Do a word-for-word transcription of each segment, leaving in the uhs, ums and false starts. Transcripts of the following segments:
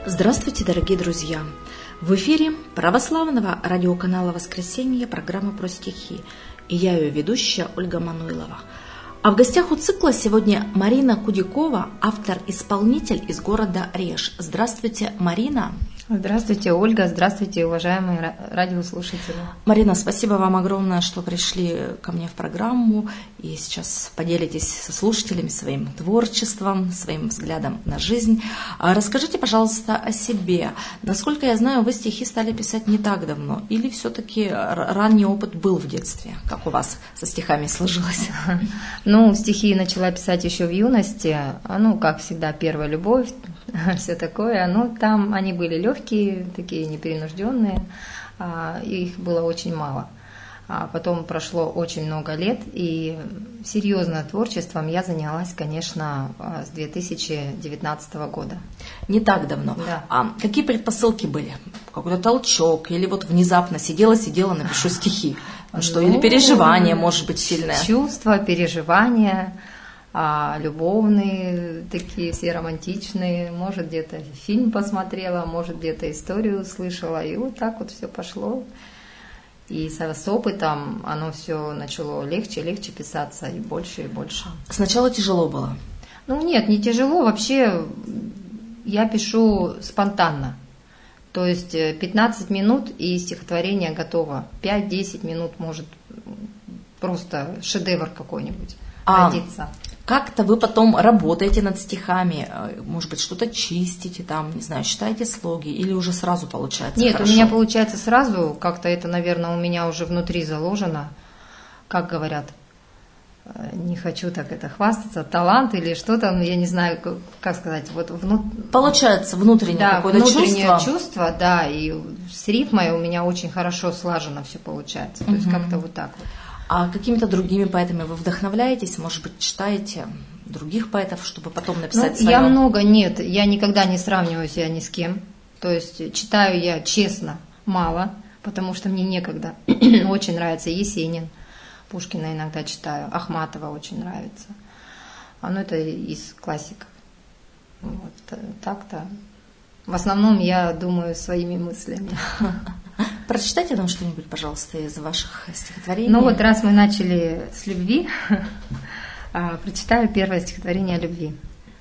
Здравствуйте, дорогие друзья! В эфире православного радиоканала «Воскресенье» программа про стихи. И я ее ведущая Ольга Мануйлова. А в гостях у цикла сегодня Марина Кудякова, автор-исполнитель из города Реж. Здравствуйте, Марина! Здравствуйте, Ольга. Здравствуйте, уважаемые радиослушатели. Марина, спасибо вам огромное, что пришли ко мне в программу и сейчас поделитесь со слушателями своим творчеством, своим взглядом на жизнь. Расскажите, пожалуйста, о себе. Насколько я знаю, вы стихи стали писать не так давно, или все-таки ранний опыт был в детстве? Как у вас со стихами сложилось? Ну, стихи начала писать еще в юности. Ну, как всегда, первая любовь, все такое. Ну, там они были легкие, такие непринужденные, их было очень мало. А потом прошло очень много лет, и серьезно творчеством я занялась, конечно, с две тысячи девятнадцатого года. Не так давно. Да. А какие предпосылки были? Какой-то толчок? Или вот внезапно сидела-сидела, напишу стихи? Что, ну, или переживание, может быть, сильное? Чувства, переживания, а, любовные, такие все романтичные. Может, где-то фильм посмотрела, может, где-то историю услышала. И вот так вот все пошло. И с, с опытом оно все начало легче и легче писаться, и больше, и больше. Сначала тяжело было? Ну нет, не тяжело. Вообще я пишу спонтанно. То есть пятнадцать минут, и стихотворение готово. пять-десять минут может просто шедевр какой-нибудь а родиться. Как-то вы потом работаете над стихами, может быть, что-то чистите, там, не знаю, читаете слоги, или уже сразу получается Нет, хорошо? У меня получается сразу, как-то это, наверное, у меня уже внутри заложено, как говорят, не хочу так это хвастаться, талант или что-то, я не знаю, как сказать, вот вну... Получается внутреннее да, какое-то внутреннее чувство. чувство, да, и с рифмой у меня очень хорошо слажено все получается, то угу. есть как-то вот так вот. А какими-то другими поэтами вы вдохновляетесь, может быть, читаете других поэтов, чтобы потом написать ну, свое? Я много, нет, я никогда не сравниваю себя ни с кем, то есть читаю я честно мало, потому что мне некогда, очень нравится Есенин, Пушкина иногда читаю, Ахматова очень нравится. Оно это из классиков. Вот, так-то. В основном я думаю своими мыслями. Прочитайте нам что-нибудь, пожалуйста, из ваших стихотворений. Ну вот раз мы начали с любви, прочитаю первое стихотворение о любви.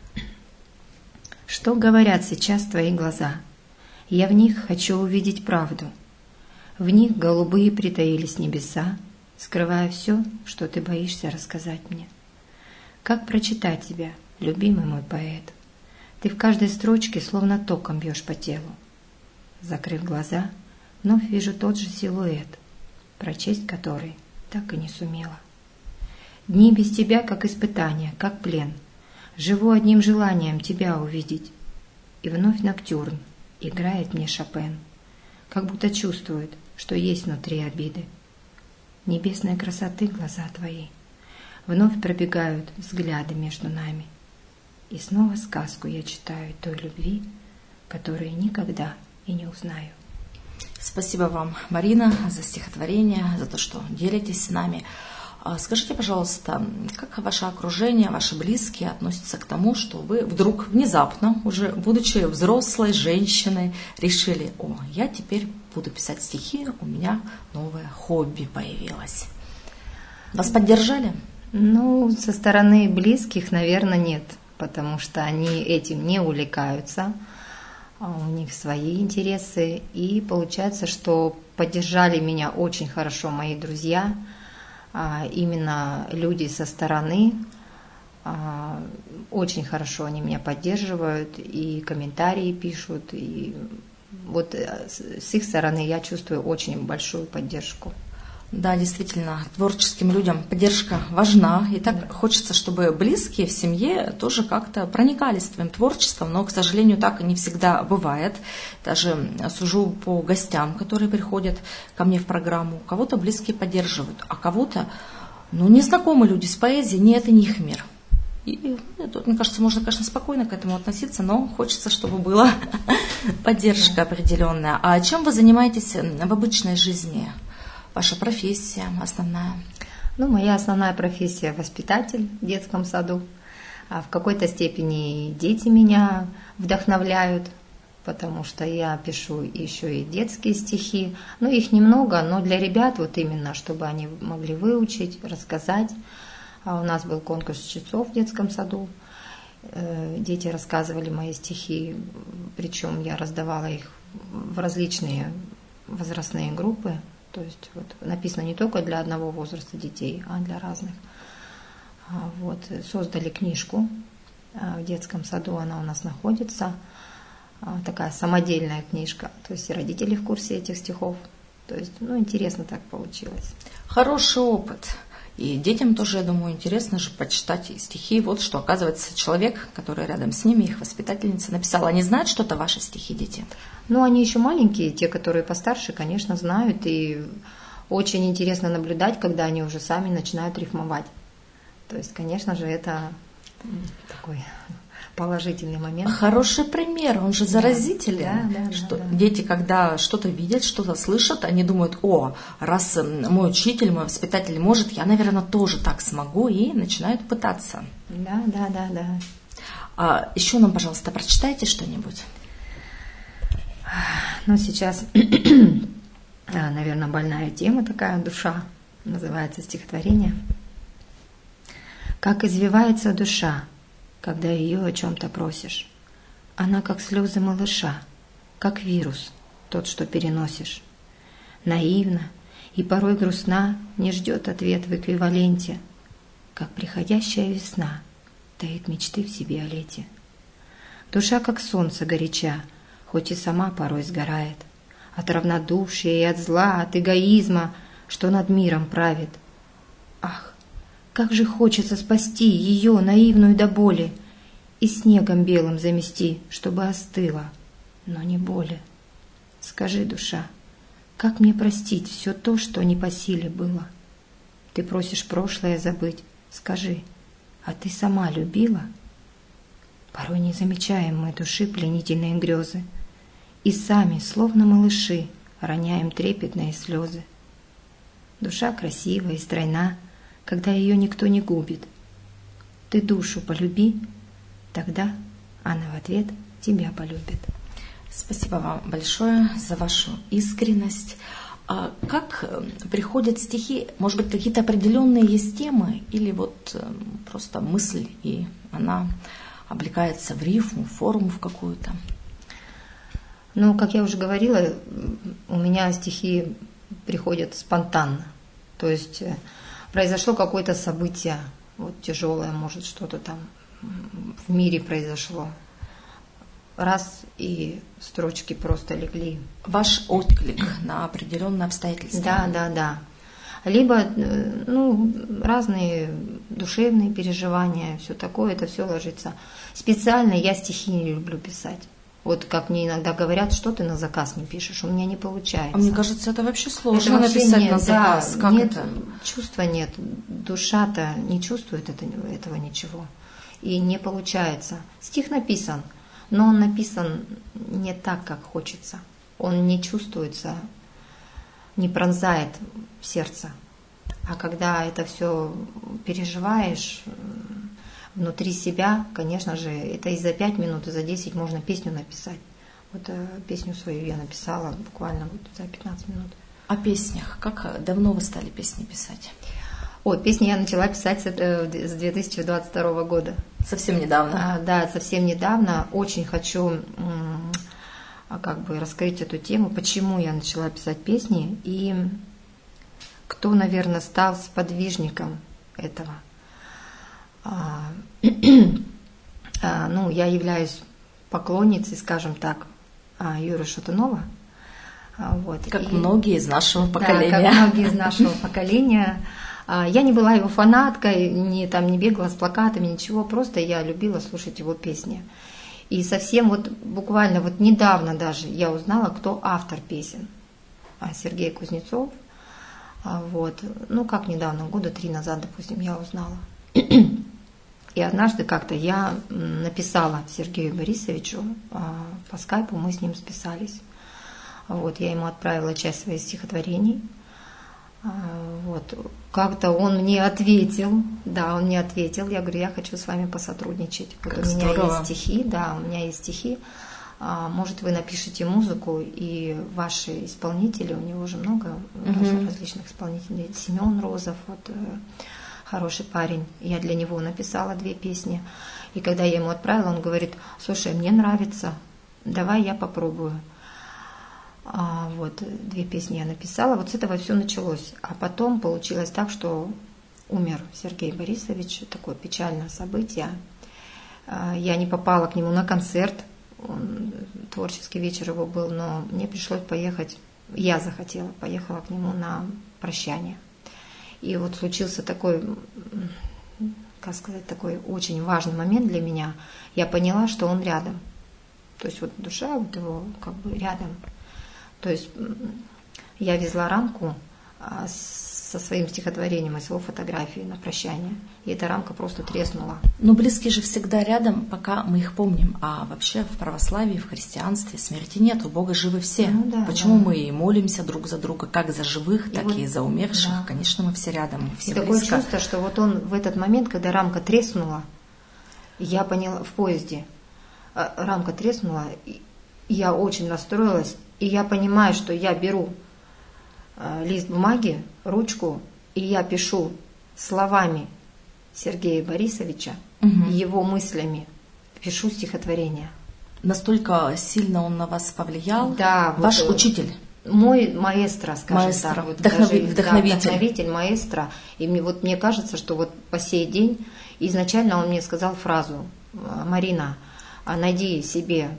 Что говорят сейчас твои глаза? Я в них хочу увидеть правду. В них голубые притаились небеса, скрывая все, что ты боишься рассказать мне. Как прочитать тебя, любимый мой поэт? Ты в каждой строчке словно током бьешь по телу. Закрыв глаза, вновь вижу тот же силуэт, прочесть который так и не сумела. Дни без тебя, как испытание, как плен. Живу одним желанием тебя увидеть. И вновь ноктюрн играет мне Шопен, как будто чувствует, что есть внутри обиды. Небесной красоты глаза твои вновь пробегают взгляды между нами. И снова сказку я читаю той любви, которую никогда и не узнаю. Спасибо вам, Марина, за стихотворение, за то, что делитесь с нами. Скажите, пожалуйста, как ваше окружение, ваши близкие относятся к тому, что вы вдруг внезапно, уже будучи взрослой женщиной, решили: о, я теперь буду писать стихи, у меня новое хобби появилось. Вас поддержали? Ну, со стороны близких, наверное, нет, потому что они этим не увлекаются, у них свои интересы, и получается, что поддержали меня очень хорошо мои друзья, именно люди со стороны, очень хорошо они меня поддерживают, и комментарии пишут, и вот с их стороны я чувствую очень большую поддержку. Да, действительно, творческим людям поддержка важна. И так да. Хочется, чтобы близкие в семье тоже как-то проникались твоим творчеством, но, к сожалению, так и не всегда бывает. Даже сужу по гостям, которые приходят ко мне в программу. Кого-то близкие поддерживают, а кого-то, ну, незнакомые люди с поэзией, не это не их мир. И, мне кажется, можно, конечно, спокойно к этому относиться, но хочется, чтобы была поддержка определенная. А чем вы занимаетесь в обычной жизни? Ваша профессия основная? Ну, моя основная профессия – воспитатель в детском саду. А в какой-то степени дети меня вдохновляют потому что я пишу еще и детские стихи. Ну, их немного, но для ребят вот именно, чтобы они могли выучить, рассказать. А у нас был конкурс чтецов в детском саду. Дети рассказывали мои стихи, причем я раздавала их в различные возрастные группы. То есть вот, написано не только для одного возраста детей, а для разных. Вот, создали книжку в детском саду, она у нас находится. Такая самодельная книжка. То есть и родители в курсе этих стихов. То есть, ну, интересно так получилось. Хороший опыт. И детям тоже, я думаю, интересно же почитать стихи. Вот что, оказывается, человек, который рядом с ними, их воспитательница, написала. Они знают что-то ваши стихи, дети? Ну, они еще маленькие, те, которые постарше, конечно, знают. И очень интересно наблюдать, когда они уже сами начинают рифмовать. То есть, конечно же, это такой положительный момент. Хороший пример, он же заразителен. Да, да, что да, да. Дети, когда что-то видят, что-то слышат, они думают: о, раз мой учитель, мой воспитатель может, я, наверное, тоже так смогу, и начинают пытаться. Да, да, да, да. А еще нам, пожалуйста, прочитайте что-нибудь. Ну, сейчас, наверное, больная тема такая, душа, называется стихотворение. Как извивается душа, когда ее о чем-то просишь. Она как слезы малыша, как вирус, тот, что переносишь. Наивна и порой грустна, не ждет ответ в эквиваленте, как приходящая весна таит мечты в себе о лете. Душа, как солнце горяча, хоть и сама порой сгорает, от равнодушия и от зла, от эгоизма, что над миром правит. Ах, как же хочется спасти ее, наивную до боли, и снегом белым замести, чтобы остыла, но не боли. Скажи, душа, как мне простить все то, что не по силе было? Ты просишь прошлое забыть, скажи, а ты сама любила? Порой не замечаем мы души пленительные грезы, и сами, словно малыши, роняем трепетные слезы. Душа красивая и стройна, когда ее никто не губит. Ты душу полюби, тогда она в ответ тебя полюбит. Спасибо вам большое за вашу искренность. А как приходят стихи? Может быть, какие-то определенные есть темы, или вот просто мысль, и она облекается в рифму, в форму в какую-то? Ну, как я уже говорила, у меня стихи приходят спонтанно. То есть произошло какое-то событие, вот тяжелое, может, что-то там в мире произошло. Раз, и строчки просто легли. Ваш отклик на определенные обстоятельства. Да, да, да. Либо, ну, разные душевные переживания, все такое, это все ложится. Специально я стихи не люблю писать. Вот как мне иногда говорят, что ты на заказ не пишешь, у меня не получается. А мне кажется, это вообще сложно это вообще написать нет, на заказ. Да, как нет, это? Чувства нет, душа-то не чувствует это, этого ничего. И не получается. Стих написан, но он написан не так, как хочется. Он не чувствуется, не пронзает сердце. А когда это все переживаешь внутри себя, конечно же, это и за пять минут, и за десять можно песню написать. Вот э, песню свою я написала буквально вот за пятнадцать минут. О песнях. Как давно вы стали песни писать? О, песни я начала писать с две тысячи двадцать второго года. Совсем недавно? А, да, совсем недавно. Очень хочу м- как бы раскрыть эту тему, почему я начала писать песни и кто, наверное, стал сподвижником этого. А, а, ну, я являюсь поклонницей, скажем так, Юры Шатунова. Вот. Как и, многие из нашего поколения. Да, как многие из нашего поколения. Я не была его фанаткой, не, там, не бегала с плакатами, ничего, просто я любила слушать его песни. И совсем вот буквально вот недавно даже я узнала, кто автор песен. Сергей Кузнецов. Вот. Ну, как недавно, года три назад, допустим, я узнала. И однажды как-то я написала Сергею Борисовичу, по скайпу мы с ним списались. Вот, я ему отправила часть своих стихотворений. Вот. Как-то он мне ответил, да, он мне ответил, я говорю, я хочу с вами посотрудничать. Вот у меня здорово. есть стихи, да, у меня есть стихи, может, вы напишите музыку, и ваши исполнители, у него же много mm-hmm. различных исполнителей, Семен Розов, вот, хороший парень, я для него написала две песни, и когда я ему отправила, он говорит: слушай, мне нравится, давай я попробую. А, вот, две песни я написала, вот с этого все началось, а потом получилось так, что умер Сергей Борисович, такое печальное событие, я не попала к нему на концерт, он, творческий вечер его был, но мне пришлось поехать, я захотела, поехала к нему на прощание. И вот случился такой, как сказать, такой очень важный момент для меня. Я поняла, что он рядом. То есть вот душа вот его как бы рядом. То есть я везла рамку со своим стихотворением и с его фотографией на прощание. И эта рамка просто треснула. Но близкие же всегда рядом, пока мы их помним. А вообще в православии, в христианстве смерти нет, у Бога живы все. Ну, да, Почему да. мы и молимся друг за друга, как за живых, и так вот, и за умерших. Да. Конечно, мы все рядом, мы все и такое чувство, что вот он в этот момент, когда рамка треснула, я поняла в поезде, рамка треснула, я очень расстроилась, и я понимаю, что я беру лист бумаги, ручку, и я пишу словами Сергея Борисовича, угу. его мыслями, пишу стихотворение. Настолько сильно он на вас повлиял? Да. Ваш вот, учитель? Мой маэстро, скажем маэстро. так. Вот, Вдохнови... даже, вдохновитель. Да, вдохновитель, маэстро. И мне, вот, мне кажется, что вот по сей день, изначально он мне сказал фразу: Марина, найди себе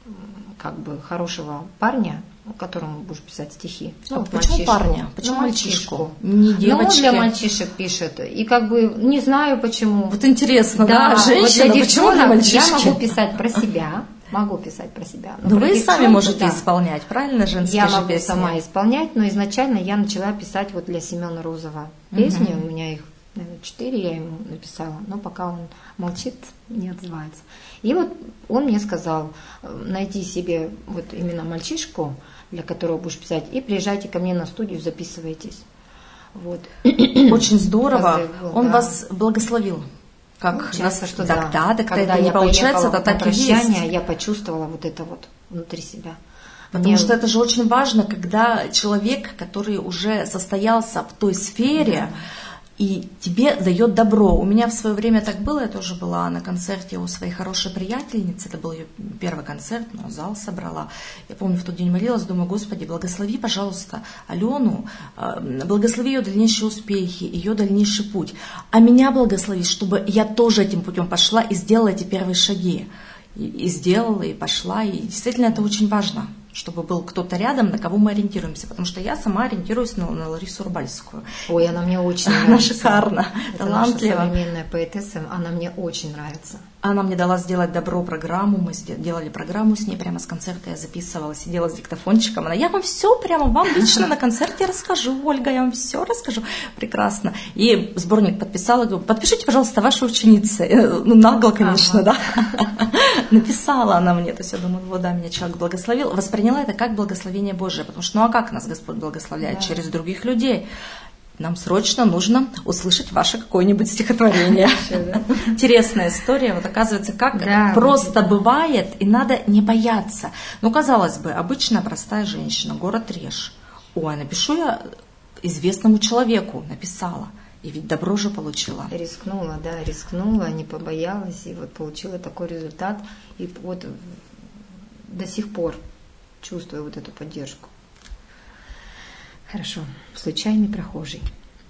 как бы хорошего парня, которому будешь писать стихи. Ну, а вот почему мальчишку. парня? Почему ну, мальчишку? Не девочки? Ну, для мальчишек пишет. И как бы не знаю почему. Вот интересно, да, да женщина, вот для почему для мальчишки? Я могу писать про себя, могу писать про себя. Но, но вы и сами можете да. исполнять, правильно, женские Я же могу песни? сама исполнять, но изначально я начала писать вот для Семена Розова песни. Угу. У меня их, наверное, четыре я ему написала, но пока он молчит, не отзывается. И вот он мне сказал: найди себе вот именно мальчишку, для которого будешь писать, и приезжайте ко мне на студию, записывайтесь. Вот. Очень здорово. Был, он да. вас благословил. Как ну, часто, что так, да. да, так Когда это не я получается, это так и есть. Я почувствовала вот это вот внутри себя. Потому Мне... что это же очень важно, когда человек, который уже состоялся в той сфере, да. и тебе дает добро. У меня в свое время так было, я тоже была на концерте у своей хорошей приятельницы, это был ее первый концерт, но зал собрала. Я помню, в тот день молилась, думаю: Господи, благослови, пожалуйста, Алену, благослови ее дальнейшие успехи, ее дальнейший путь. А меня благослови, чтобы я тоже этим путем пошла и сделала эти первые шаги. И, и сделала, и пошла, и действительно это очень важно, чтобы был кто-то рядом, на кого мы ориентируемся. Потому что я сама ориентируюсь на, на Ларису Рубальскую. Ой, она мне очень нравится. Она шикарна, это талантлива. Наша современная поэтесса, она мне очень нравится. Она мне дала сделать добро программу, мы делали программу с ней, прямо с концерта я записывала, сидела с диктофончиком. Она: я вам все прямо вам лично на концерте расскажу, Ольга, я вам все расскажу. Прекрасно. И сборник подписала, говорю: подпишите, пожалуйста, ваши ученицы. Ну, нагло, конечно, ага. да. Написала она мне, то есть я думаю: вот да, меня человек благословил. Восприняла это как благословение Божие, потому что ну а как нас Господь благословляет? Да. Через других людей. Нам срочно нужно услышать ваше какое-нибудь стихотворение. Интересная история. Вот оказывается, как да, просто вот бывает, и надо не бояться. Ну, казалось бы, обычная простая женщина, город Реж. Ой, напишу я известному человеку, написала. И ведь добро же получила. Рискнула, да, рискнула, не побоялась, и вот получила такой результат. И вот до сих пор чувствую вот эту поддержку. Хорошо. Случайный прохожий.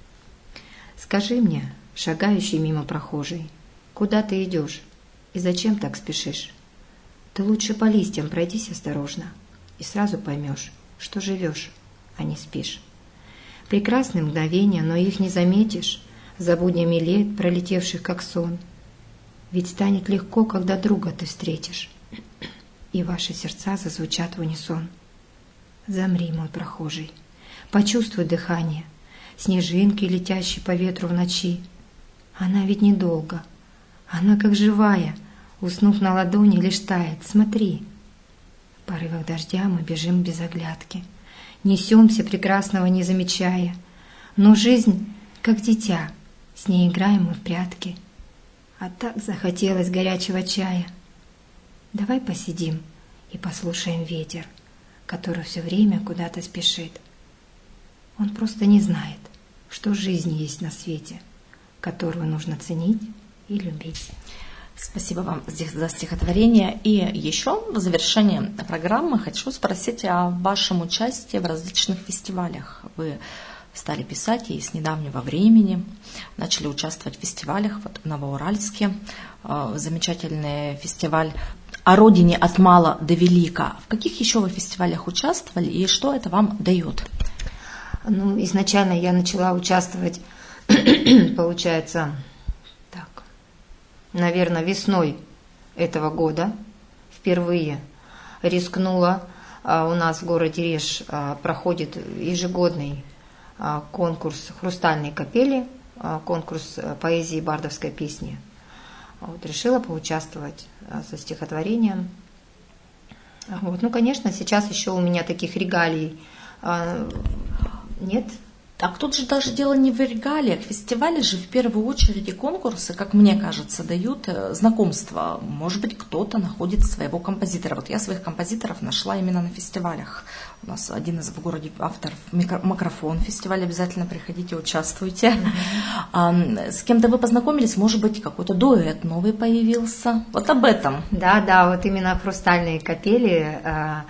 Скажи мне, шагающий мимо прохожий, куда ты идешь и зачем так спешишь? Ты лучше по листьям пройдись осторожно, и сразу поймешь, что живешь, а не спишь. Прекрасны мгновения, но их не заметишь за буднями лет, пролетевших как сон. Ведь станет легко, когда друга ты встретишь, и ваши сердца зазвучат в унисон. Замри, мой прохожий. Почувствуй дыхание снежинки, летящей по ветру в ночи. Она ведь недолго, она как живая, уснув на ладони, лишь тает. Смотри. В порывах дождя мы бежим без оглядки, несемся, прекрасного не замечая. Но жизнь, как дитя, с ней играем мы в прятки. А так захотелось горячего чая. Давай посидим и послушаем ветер, который все время куда-то спешит. Он просто не знает, что жизнь есть на свете, которую нужно ценить и любить. Спасибо вам за стихотворение. И еще в завершении программы хочу спросить о вашем участии в различных фестивалях. Вы стали писать и с недавнего времени начали участвовать в фестивалях. Вот в Новоуральске замечательный фестиваль «О родине от мала до велика». В каких еще вы фестивалях участвовали и что это вам дает? Ну, изначально я начала участвовать, получается, так, наверное, весной этого года впервые рискнула. У нас в городе Реж проходит ежегодный конкурс «Хрустальные капели», конкурс поэзии бардовской песни. Вот, решила поучаствовать со стихотворением. Вот. Ну, конечно, сейчас еще у меня таких регалий нет. Так тут же даже дело не в регалиях. Фестивали же в первую очередь и конкурсы, как мне кажется, дают знакомство. Может быть, кто-то находит своего композитора. Вот я своих композиторов нашла именно на фестивалях. У нас один из в городе авторов «Макрофон» фестиваль. Обязательно приходите, участвуйте. Mm-hmm. С кем-то вы познакомились, может быть, какой-то дуэт новый появился. Вот об этом. Да, да, вот именно «Хрустальные капели»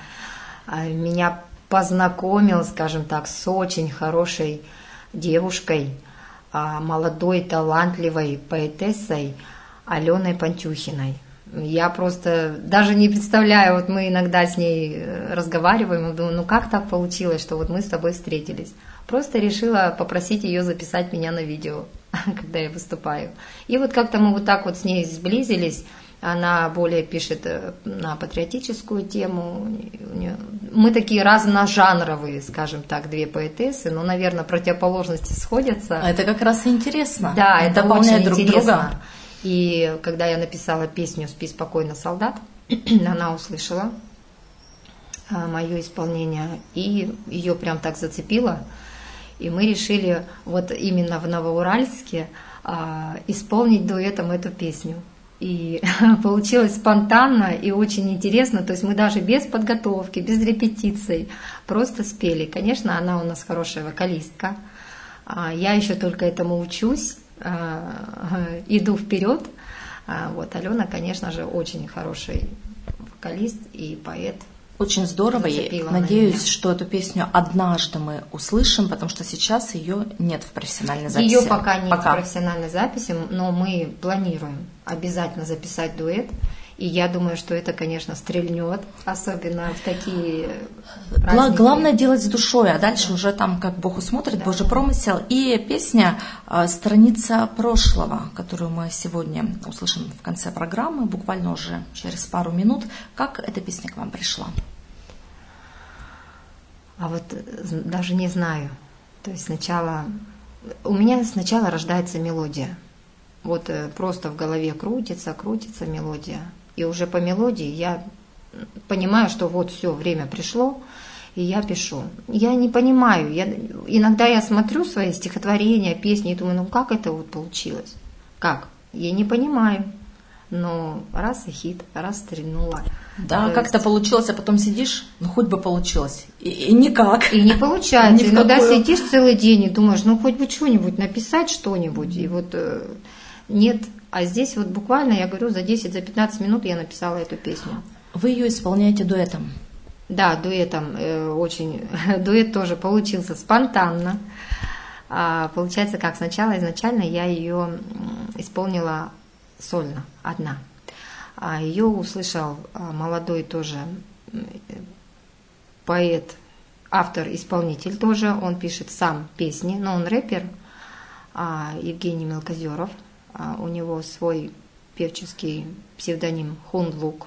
меня познакомил, скажем так, с очень хорошей девушкой, молодой, талантливой поэтессой Аленой Пантюхиной. Я просто даже не представляю, вот мы иногда с ней разговариваем, и думаю, ну как так получилось, что вот мы с тобой встретились. Просто решила попросить ее записать меня на видео, когда я выступаю. И вот как-то мы вот так вот с ней сблизились. Она более пишет на патриотическую тему. Мы такие разножанровые, скажем так, две поэтессы, но, наверное, противоположности сходятся. Это как раз и интересно. Да, это очень друг интересно. Друга. И когда я написала песню «Спи спокойно, солдат», она услышала мое исполнение, и ее прям так зацепило. И мы решили вот именно в Новоуральске исполнить дуэтом эту песню. И получилось спонтанно и очень интересно. То есть мы даже без подготовки, без репетиций просто спели. Конечно, она у нас хорошая вокалистка. Я еще только этому учусь, иду вперед. Вот Алена, конечно же, очень хороший вокалист и поэт. Очень здорово, и надеюсь, что эту песню однажды мы услышим, потому что сейчас ее нет в профессиональной записи. Ее пока нет пока. в профессиональной записи, но мы планируем обязательно записать дуэт. И я думаю, что это, конечно, стрельнет, особенно в такие праздники. Главное делать с душой, а дальше да. уже там как Бог усмотрит, да. Божий промысел. И песня «Страница прошлого», которую мы сегодня услышим в конце программы, буквально уже через пару минут. Как эта песня к вам пришла? А вот даже не знаю. То есть сначала... У меня сначала рождается мелодия. Вот просто в голове крутится, крутится мелодия. И уже по мелодии я понимаю, что вот все, время пришло, и я пишу. Я не понимаю. Я, иногда я смотрю свои стихотворения, песни и думаю, ну как это вот получилось? Как? Я не понимаю. Но раз и хит, раз стрельнула. Да, как-то есть... получилось, а потом сидишь, ну хоть бы получилось. И, и никак. И не получается. Ни Иногда какую... сидишь целый день и думаешь, ну хоть бы что-нибудь написать, что-нибудь. И вот э, нет. А здесь вот буквально, я говорю, за десять-пятнадцать минут я написала эту песню. Вы ее исполняете дуэтом? Да, дуэтом. Э, очень. Дуэт тоже получился спонтанно. А, получается как, сначала изначально я ее исполнила сольно, одна. А ее услышал молодой тоже поэт, автор-исполнитель тоже. Он пишет сам песни, но он рэпер, Евгений Мелкозеров. У него свой певческий псевдоним Хунлук.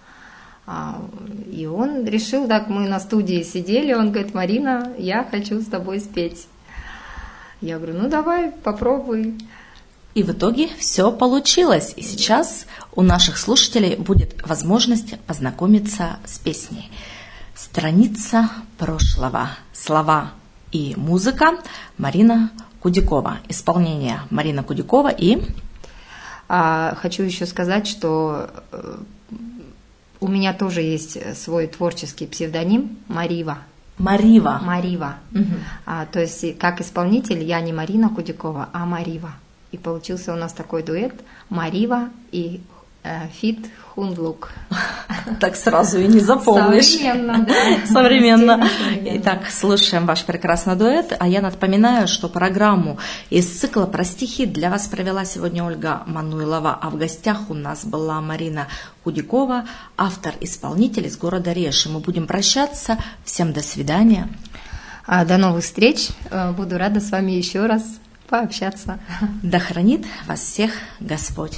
И он решил, так мы на студии сидели, он говорит, Марина, я хочу с тобой спеть. Я говорю, ну давай, попробуй. И в итоге все получилось. И сейчас у наших слушателей будет возможность познакомиться с песней. «Страница прошлого». Слова и музыка Марина Кудякова. Исполнение Марина Кудякова и... А, хочу еще сказать, что У меня тоже есть свой творческий псевдоним Марива. Марива. Марива. Угу. А, то есть как исполнитель я не Марина Худякова, а Марива. И получился у нас такой дуэт Марива и э, фит Хундлук. Так сразу и не запомнишь. Современно, да. Современно. Итак, слушаем ваш прекрасный дуэт. А я напоминаю, что программу из цикла про стихи для вас провела сегодня Ольга Мануйлова. А в гостях у нас была Марина Худякова, автор-исполнитель из города Реж. И мы будем прощаться. Всем до свидания. До новых встреч. Буду рада с вами еще раз пообщаться. Да хранит вас всех Господь.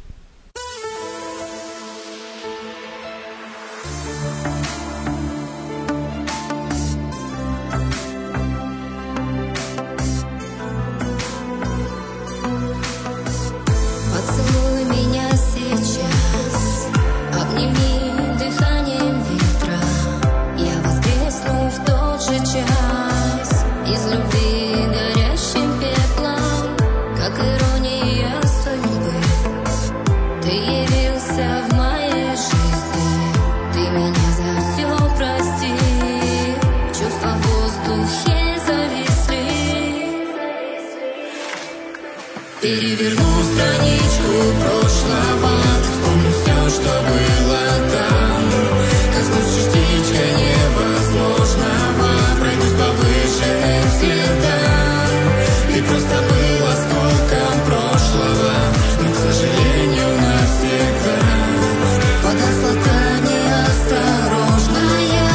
Переверну страничку прошлого, вспомню все, что было там. Коснусь частичка невозможного, пройдусь по выжженным следам. Ты просто был осколком прошлого, но, к сожалению, навсегда. Подошла неосторожная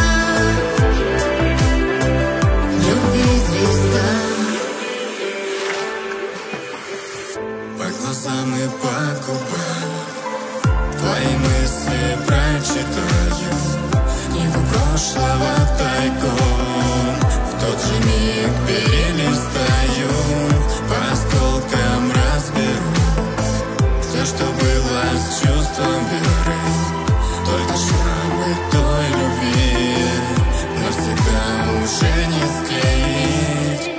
любви звезда. Глазам и по губам твои мысли прочитаю, книгу прошлого тайком в тот же миг перелистаю, по осколкам разберу все, что было с чувством веры, только шрамы той любви навсегда уже не склеить.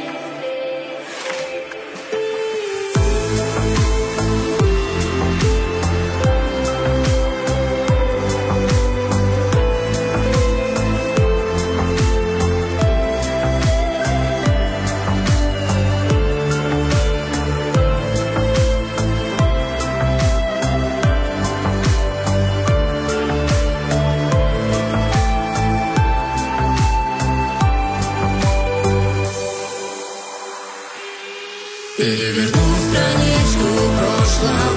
Переверну страничку прошлого.